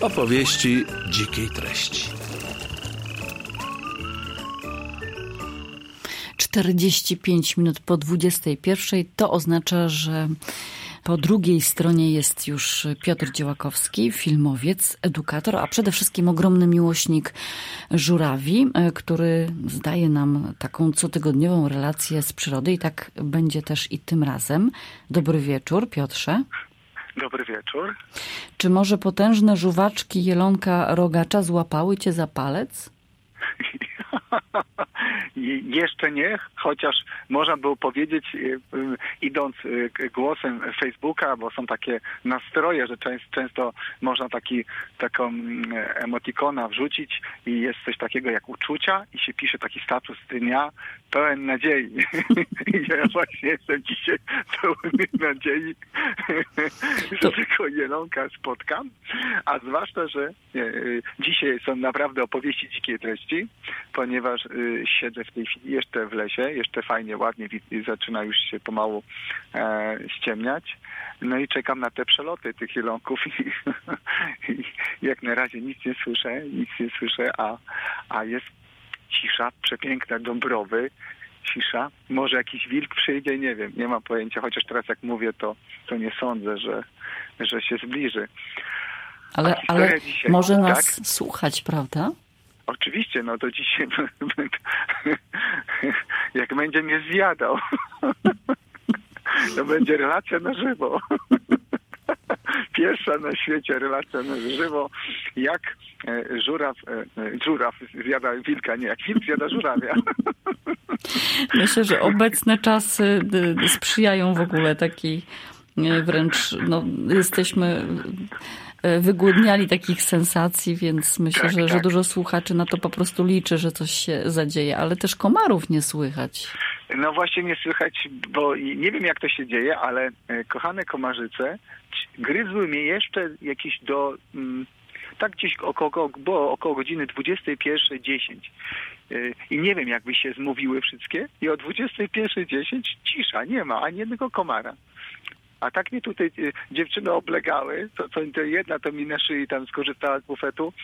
Opowieści dzikiej treści. 45 minut po 21. To oznacza, że po drugiej stronie jest już Piotr Dziełakowski, filmowiec, edukator, a przede wszystkim ogromny miłośnik żurawi, który zdaje nam taką cotygodniową relację z przyrody i tak będzie też i tym razem. Dobry wieczór, Piotrze. Dobry wieczór. Czy może potężne żuwaczki jelonka rogacza złapały cię za palec? Jeszcze nie, chociaż można było powiedzieć, idąc głosem Facebooka, bo są takie nastroje, że często można taką emotikona wrzucić i jest coś takiego jak uczucia i się pisze taki status dnia pełen nadziei. I ja właśnie jestem dzisiaj pełny nadziei, że tego jelonka spotkam, a zwłaszcza, że dzisiaj są naprawdę opowieści dzikiej treści, ponieważ siedzę w tej chwili jeszcze w lesie, jeszcze fajnie, ładnie zaczyna już się pomału ściemniać. No i czekam na te przeloty tych jelonków i jak na razie nic nie słyszę, a jest cisza, przepiękna Dąbrowy, cisza. Może jakiś wilk przyjdzie, nie wiem, nie mam pojęcia, chociaż teraz jak mówię, to nie sądzę, że się zbliży. Ale dzisiaj, może nas słuchać, prawda? Oczywiście, no to dzisiaj jak będzie mnie zjadał, to będzie relacja na żywo. Pierwsza na świecie relacja na żywo, jak żuraw zjada wilka, nie, jak wilk zjada żurawia. Myślę, że obecne czasy sprzyjają w ogóle takiej wręcz, jesteśmy wygłodniali takich sensacji, więc myślę, że dużo słuchaczy na to po prostu liczy, że coś się zadzieje, ale też komarów nie słychać. No właśnie nie słychać, bo nie wiem jak to się dzieje, ale kochane komarzyce gryzły mnie jeszcze jakieś tak gdzieś około godziny 21:10. I nie wiem jakby się zmówiły wszystkie i o 21:10 cisza, nie ma ani jednego komara. A tak mnie tutaj dziewczyny oblegały, to jedna to mi na szyi tam skorzystała z bufetu.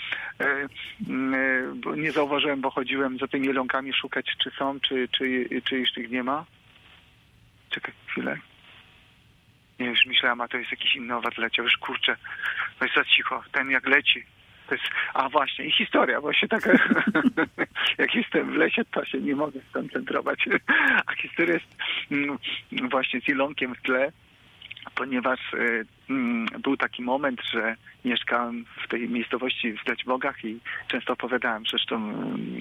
Nie zauważyłem, bo chodziłem za tymi jelonkami szukać, czy są, czy jeszcze ich nie ma. Czekaj chwilę. Nie, już myślałem, a to jest jakiś inny owad leciał. Już kurczę, to jest za cicho. Ten jak leci. To jest, a właśnie, i historia, właśnie taka, jak jestem w lesie, to się nie mogę skoncentrować. A historia jest właśnie z jelonkiem w tle, ponieważ był taki moment, że mieszkałem w tej miejscowości w Zlećbogach i często opowiadałem zresztą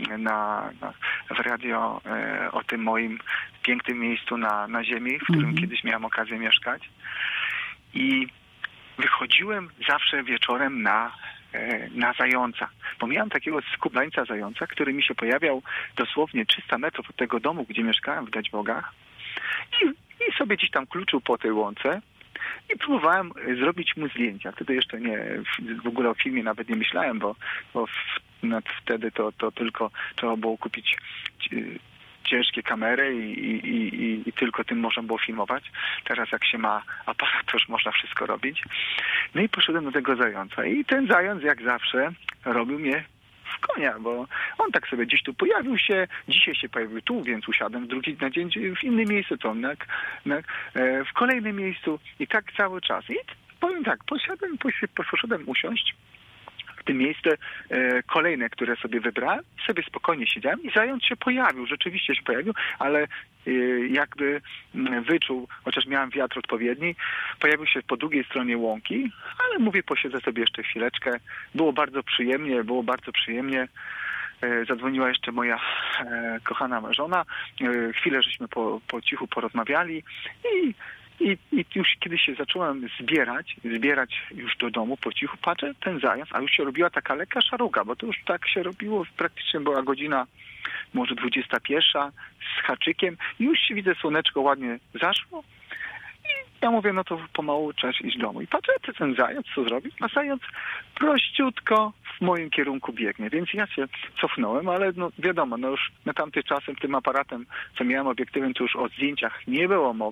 w radio o tym moim pięknym miejscu na ziemi, w którym kiedyś miałem okazję mieszkać. I wychodziłem zawsze wieczorem na zająca. Bo miałem takiego skublańca zająca, który mi się pojawiał dosłownie 300 metrów od tego domu, gdzie mieszkałem w Zlećbogach i sobie gdzieś tam kluczył po tej łące i próbowałem zrobić mu zdjęcia. Wtedy jeszcze w ogóle o filmie nawet nie myślałem, bo wtedy to tylko trzeba było kupić ciężkie kamery i tylko tym można było filmować. Teraz jak się ma aparat, to już można wszystko robić. No i poszedłem do tego zająca i ten zając jak zawsze robił mnie w konia, bo on tak sobie gdzieś tu pojawił się, dzisiaj się pojawił tu, więc usiadłem na dzień w innym miejscu, to w kolejnym miejscu i tak cały czas. I powiem tak, poszedłem usiąść w tym miejsce kolejne, które sobie wybrałem, sobie spokojnie siedziałem i zając się pojawił, rzeczywiście się pojawił, ale jakby wyczuł, chociaż miałem wiatr odpowiedni, pojawił się po drugiej stronie łąki, ale mówię, posiedzę sobie jeszcze chwileczkę. Było bardzo przyjemnie. Zadzwoniła jeszcze moja kochana żona. Chwilę żeśmy po cichu porozmawiali i już kiedy się zacząłem zbierać już do domu po cichu, patrzę, ten zając, a już się robiła taka lekka szaruga, bo to już tak się robiło, praktycznie była godzina może 21 z haczykiem i już się widzę, słoneczko ładnie zaszło i ja mówię, no to pomału czas iść do domu. I patrzę, ten zając co zrobił, a zając prościutko w moim kierunku biegnie, więc ja się cofnąłem, ale wiadomo, już na tamtym czasem tym aparatem, co miałem obiektywem, to już o zdjęciach nie było mowy.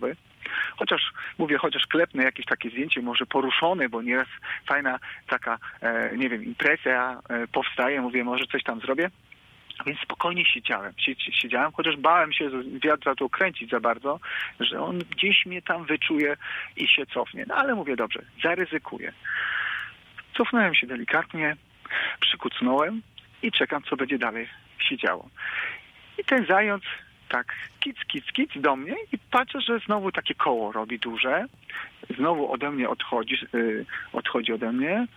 Chociaż klepnę jakieś takie zdjęcie, może poruszone, bo nieraz fajna taka, nie wiem, impresja powstaje, mówię, może coś tam zrobię. Więc spokojnie siedziałem, chociaż bałem się wiatr za to kręcić za bardzo, że on gdzieś mnie tam wyczuje i się cofnie. No ale mówię, dobrze, zaryzykuję. Cofnąłem się delikatnie, przykucnąłem i czekam, co będzie dalej się działo. I ten zając tak kic do mnie i patrzę, że znowu takie koło robi duże. Znowu ode mnie odchodzi ode mnie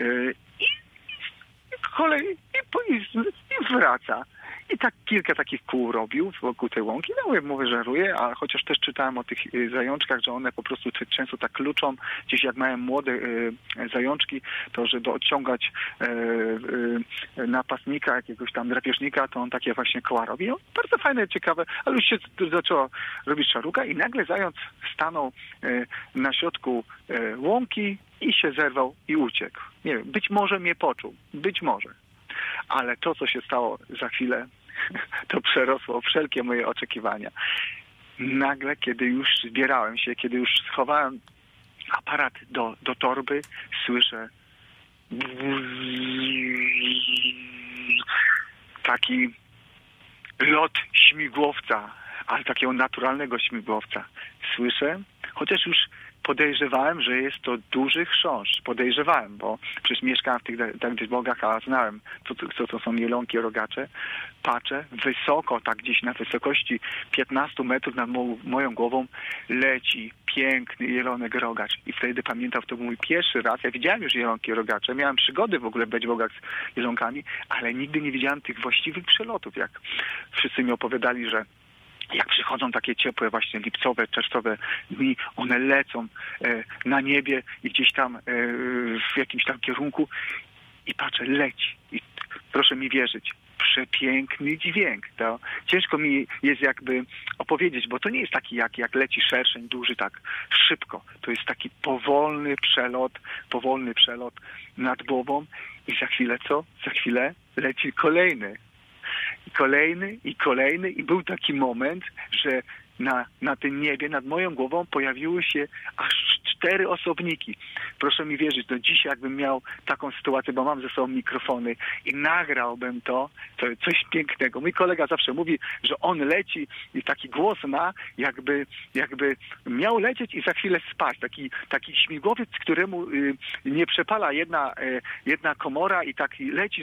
i wraca. I tak kilka takich kół robił wokół tej łąki. No mówię, żeruję, a chociaż też czytałem o tych zajączkach, że one po prostu często tak kluczą. Gdzieś jak mają młode zajączki, to żeby odciągać napastnika, jakiegoś tam drapieżnika, to on takie właśnie koła robi. No, bardzo fajne, ciekawe, ale już się zaczęła robić szaruga i nagle zając stanął na środku łąki i się zerwał i uciekł. Nie wiem, być może mnie poczuł, być może. Ale to, co się stało za chwilę, to przerosło wszelkie moje oczekiwania. Nagle, kiedy już zbierałem się, kiedy już schowałem aparat do torby, słyszę taki lot śmigłowca, ale takiego naturalnego śmigłowca. Słyszę, chociaż już podejrzewałem, że jest to duży chrząszcz. Podejrzewałem, bo przecież mieszkałem w tych bogach, a znałem, co to są jelonki, rogacze. Patrzę, wysoko, tak gdzieś na wysokości 15 metrów nad moją głową leci piękny jelonek rogacz. I wtedy pamiętam, to był mój pierwszy raz. Ja widziałem już jelonki rogacze. Miałem przygody w ogóle w bogach z jelonkami, ale nigdy nie widziałem tych właściwych przelotów, jak wszyscy mi opowiadali, że jak przychodzą takie ciepłe, właśnie lipcowe, czerwcowe dni, one lecą na niebie i gdzieś tam w jakimś tam kierunku i patrzę, leci. I proszę mi wierzyć, przepiękny dźwięk. To ciężko mi jest jakby opowiedzieć, bo to nie jest taki jak leci szerszeń duży tak szybko. To jest taki powolny przelot nad głową i za chwilę co? Za chwilę leci kolejny i był taki moment, że na tym niebie nad moją głową pojawiły się aż 4 osobniki. Proszę mi wierzyć, do dzisiaj jakbym miał taką sytuację, bo mam ze sobą mikrofony i nagrałbym to coś pięknego. Mój kolega zawsze mówi, że on leci i taki głos ma, jakby miał lecieć i za chwilę spaść. Taki śmigłowiec, któremu nie przepala jedna komora i tak leci,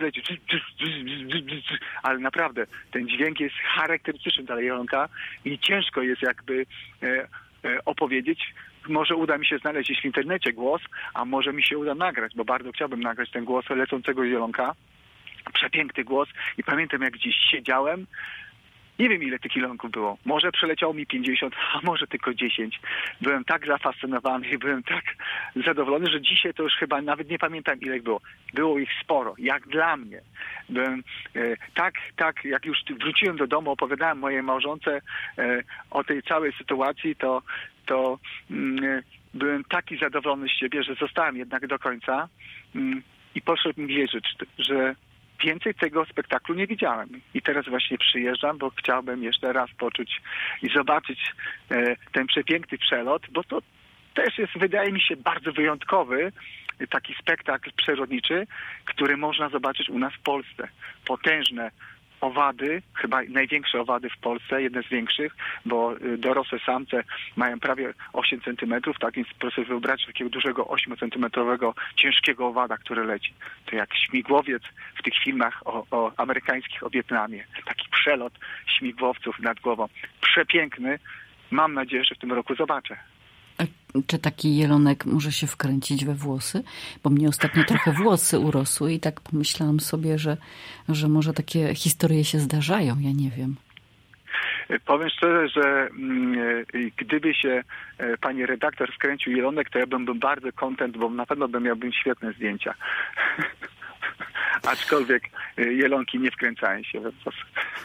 ale naprawdę ten dźwięk jest charakterystyczny dla jelonka i ciężko jest jakby opowiedzieć. Może uda mi się znaleźć gdzieś w internecie głos, a może mi się uda nagrać, bo bardzo chciałbym nagrać ten głos lecącego jelonka. Przepiękny głos i pamiętam, jak gdzieś siedziałem. Nie wiem, ile tych jelonków było. Może przeleciało mi 50, a może tylko 10. Byłem tak zafascynowany i byłem tak zadowolony, że dzisiaj to już chyba nawet nie pamiętam, ile ich było. Było ich sporo, jak dla mnie. Byłem tak, jak już wróciłem do domu, opowiadałem mojej małżonce o tej całej sytuacji, to byłem taki zadowolony z siebie, że zostałem jednak do końca i poszedł mi wierzyć, że więcej tego spektaklu nie widziałem. I teraz właśnie przyjeżdżam, bo chciałbym jeszcze raz poczuć i zobaczyć ten przepiękny przelot, bo to też jest, wydaje mi się, bardzo wyjątkowy taki spektakl przyrodniczy, który można zobaczyć u nas w Polsce. Potężne owady, chyba największe owady w Polsce, jedne z większych, bo dorosłe samce mają prawie 8 centymetrów, tak więc proszę wyobrazić takiego dużego 8-centymetrowego ciężkiego owada, który leci. To jak śmigłowiec w tych filmach o amerykańskich o Wietnamie. Taki przelot śmigłowców nad głową. Przepiękny. Mam nadzieję, że w tym roku zobaczę. Czy taki jelonek może się wkręcić we włosy? Bo mnie ostatnio trochę włosy urosły i tak pomyślałam sobie, że może takie historie się zdarzają, ja nie wiem. Powiem szczerze, że gdyby się pani redaktor wkręcił jelonek, to ja bym był bardzo kontent, bo na pewno miałbym świetne zdjęcia. Aczkolwiek jelonki nie wkręcają się we włosy.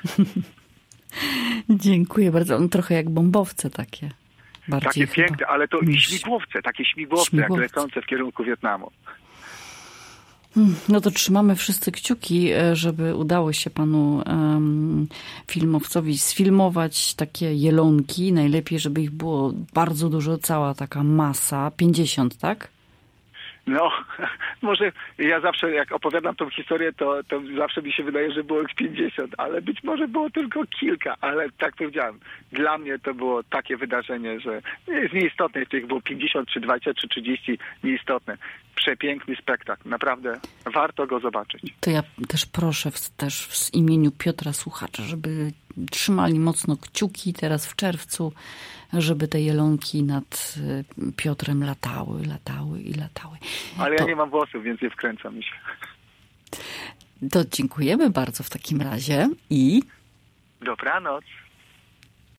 Dziękuję bardzo. On trochę jak bombowce takie. Takie piękne, ale to śmigłowce, takie śmigłowce, jak lecące w kierunku Wietnamu. No to trzymamy wszyscy kciuki, żeby udało się panu filmowcowi sfilmować takie jelonki. Najlepiej, żeby ich było bardzo dużo, cała taka masa. 50, tak? No, może ja zawsze, jak opowiadam tą historię, to zawsze mi się wydaje, że było ich 50, ale być może było tylko kilka, ale tak powiedziałem, dla mnie to było takie wydarzenie, że jest nieistotne, czy ich było 50, czy 20, czy 30, nieistotne. Przepiękny spektakl, naprawdę warto go zobaczyć. To ja też proszę też w imieniu Piotra słuchaczy, żeby trzymali mocno kciuki teraz w czerwcu, żeby te jelonki nad Piotrem latały. Ale ja nie mam włosów, więc nie wkręcam mi się. To dziękujemy bardzo w takim razie i... Dobranoc.